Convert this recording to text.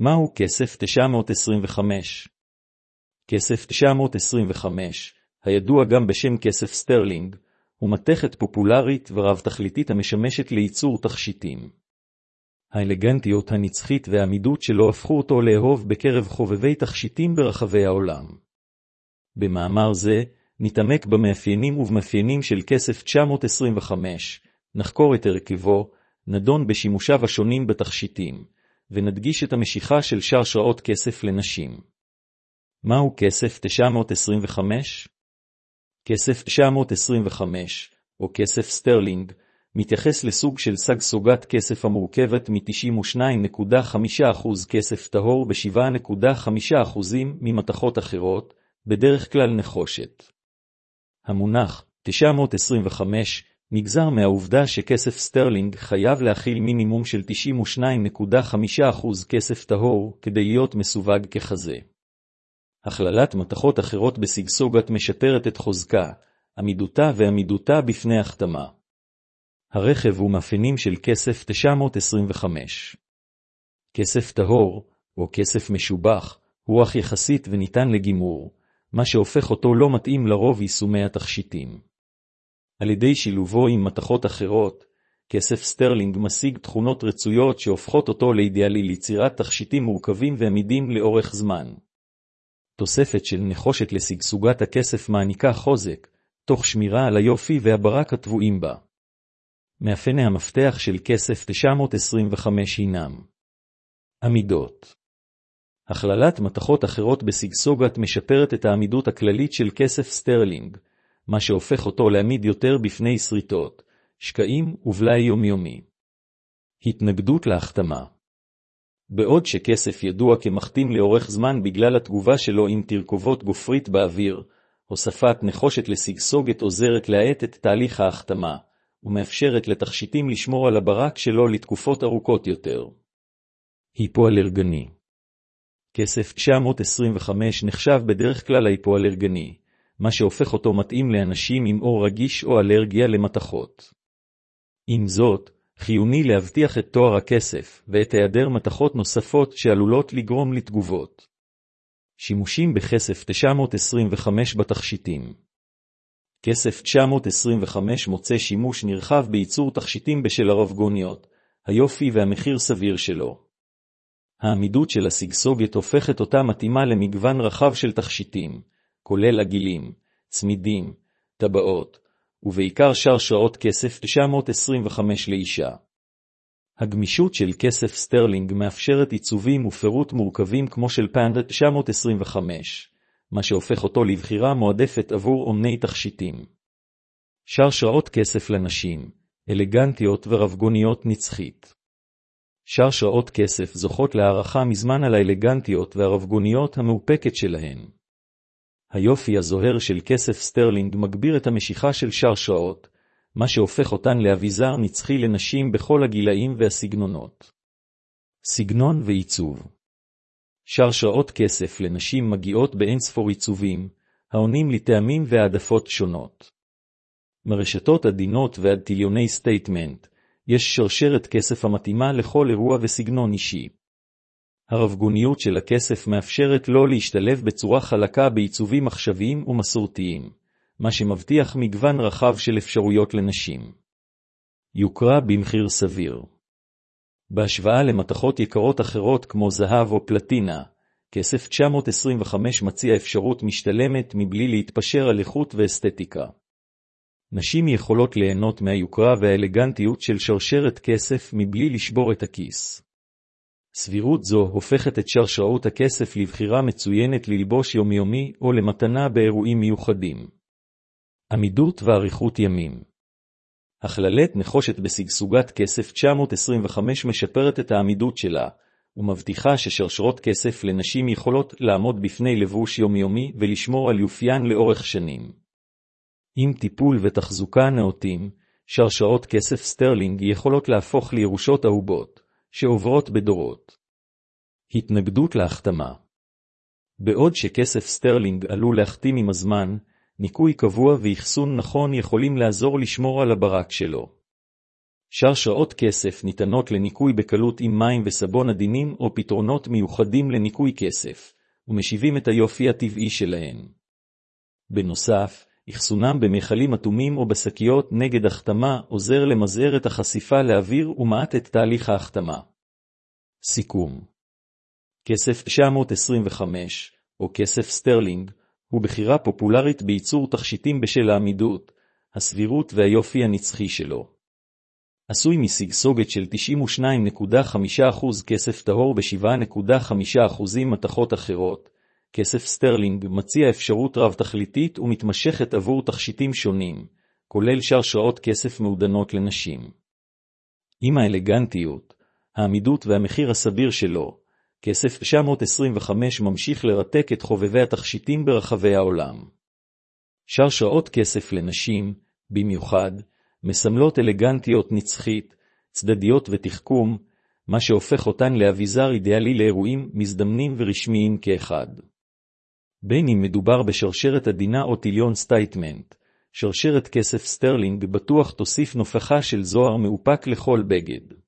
מהו כסף 925? כסף 925, הידוע גם בשם כסף סטרלינג, הוא מתכת פופולרית ורב תכליתית המשמשת לייצור תכשיטים. האלגנטיות הנצחית והעמידות שלו הפכו אותו לאהוב בקרב חובבי תכשיטים ברחבי העולם. במאמר זה נתעמק במאפיינים ובמאפיינים של כסף 925, נחקור את הרכבו, נדון בשימושיו השונים בתכשיטים, ונדגיש את המשיכה של שרשראות כסף לנשים. מהו כסף 925? כסף 925, או כסף סטרלינג, מתייחס לסוג של סגסוגת כסף המורכבת מ-92.5% כסף טהור ב-7.5% ממתכות אחרות, בדרך כלל נחושת. המונח 925 נגזר מהעובדה שכסף סטרלינג חייב להכיל מינימום של 92.5% כסף טהור כדי להיות מסווג ככזה. הכללת מתכות אחרות בסגסוגת משפרת את חוזקה, עמידותה ועמידותה בפני החתמה. הרכב ומאפיינים של כסף 925. כסף טהור, או כסף משובח, הוא אך יחסית וניתן לגימור, מה שהופך אותו לא מתאים לרוב יישומי התכשיטים. על ידי שילובו עם מתכות אחרות, כסף סטרלינג משיג תכונות רצויות שהופכות אותו לאידיאלי ליצירת תכשיטים מורכבים ועמידים לאורך זמן. תוספת של נחושת לסגסוגת הכסף מעניקה חוזק, תוך שמירה על היופי והברק הטבועים בה. מאפייני המפתח של כסף 925 הינם עמידות. הכללת מתכות אחרות בסגסוגת משפרת את העמידות הכללית של כסף סטרלינג, מה שהופך אותו לעמיד יותר בפני שריטות, שקעים ובלאי יומיומי. התנגדות להחתמה. בעוד שכסף ידוע כמחתים לאורך זמן בגלל התגובה שלו עם תרכובות גופרית באוויר, הוספת נחושת לסגסוגת עוזרת להאט את תהליך ההחתמה, ומאפשרת לתכשיטים לשמור על הברק שלו לתקופות ארוכות יותר. היפואלרגני. כסף 925 נחשב בדרך כלל היפואלרגני, מה שהופך אותו מתאים לאנשים עם עור רגיש או אלרגיה למתכות. עם זאת, חיוני להבטיח את תואר הכסף ואת היעדר מתכות נוספות שעלולות לגרום לתגובות. שימושים בכסף 925 בתכשיטים. כסף 925 מוצא שימוש נרחב בייצור תכשיטים בשל הרבגוניות, היופי והמחיר סביר שלו. העמידות של הסגסוגת הופכת אותה מתאימה למגוון רחב של תכשיטים, כולל עגילים, צמידים, טבעות, ובעיקר שרשראות כסף 925 לאישה. הגמישות של כסף סטרלינג מאפשרת עיצובים ופירוט מורכבים כמו של פנדה 925, מה שהופך אותו לבחירה מועדפת עבור אומני תכשיטים. שרשראות כסף לנשים, אלגנטיות ורבגוניות נצחית. שרשראות כסף זוכות להערכה מזמן על האלגנטיות והרבגוניות המאופקת שלהן. היופי הזוהר של כסף סטרלינג מגביר את המשיכה של שרשראות, מה שהופך אותן לאביזר נצחי לנשים בכל הגילאים והסגנונות. סגנון ועיצוב. שרשראות כסף לנשים מגיעות באינספור עיצובים, העונים לטעמים והעדפות שונות. מרשתות עדינות ועד טיליוני סטייטמנט, יש שרשרת כסף המתאימה לכל אירוע וסגנון אישי. הרבגוניות של הכסף מאפשרת לו להשתלב בצורה חלקה בעיצובים עכשוויים ומסורתיים, מה שמבטיח מגוון רחב של אפשרויות לנשים. יוקרה במחיר סביר. בהשוואה למתכות יקרות אחרות כמו זהב או פלטינה, כסף 925 מציע אפשרות משתלמת מבלי להתפשר על איכות ואסתטיקה. נשים יכולות ליהנות מהיוקרה והאלגנטיות של שרשרת כסף מבלי לשבור את הכיס. סבירות זו הופכת את שרשראות הכסף לבחירה מצוינת ללבוש יומיומי או למתנה באירועים מיוחדים. עמידות ואריכות ימים. הכללת נחושת בסגסוגת כסף 925 משפרת את העמידות שלה, ומבטיחה ששרשרות כסף לנשים יכולות לעמוד בפני לבוש יומיומי ולשמור על יופיין לאורך שנים. עם טיפול ותחזוקה נאותים, שרשרות כסף סטרלינג יכולות להפוך לירושות אהובות, שעוברות בדורות. התנגדות להחתמה. בעוד שכסף סטרלינג עלול להחתים עם הזמן, ניקוי קבוע ואחסון נכון יכולים לעזור לשמור על הברק שלו. שרשראות כסף ניתנות לניקוי בקלות עם מים וסבון עדינים או פתרונות מיוחדים לניקוי כסף, ומשיבים את היופי הטבעי שלהן. בנוסף, אחסונם במכלים אטומים או בשקיות נגד החתמה עוזר למזער את החשיפה לאוויר ומעט את תהליך ההחתמה. סיכום. כסף 925, או כסף סטרלינג, הוא בחירה פופולרית בייצור תכשיטים בשל העמידות, הסבירות והיופי הנצחי שלו. עשוי מסגסוגת של 92.5% כסף טהור ב7.5% מתכות אחרות, כסף סטרלינג מציע אפשרות רב תכליתית ומתמשכת עבור תכשיטים שונים, כולל שרשראות כסף מעודנות לנשים. עם האלגנטיות, העמידות והמחיר הסביר שלו, כסף 925 ממשיך לרתק את חובבי התכשיטים ברחבי העולם. שרשראות כסף לנשים, במיוחד, מסמלות אלגנטיות נצחית, צדדיות ותחכום, מה שהופך אותן לאביזר אידיאלי לאירועים מזדמנים ורשמיים כאחד. בין אם מדובר בשרשרת עדינה או טיליון סטייטמנט, שרשרת כסף סטרלינג בטוח תוסיף נופחה של זוהר מאופק לכל בגד.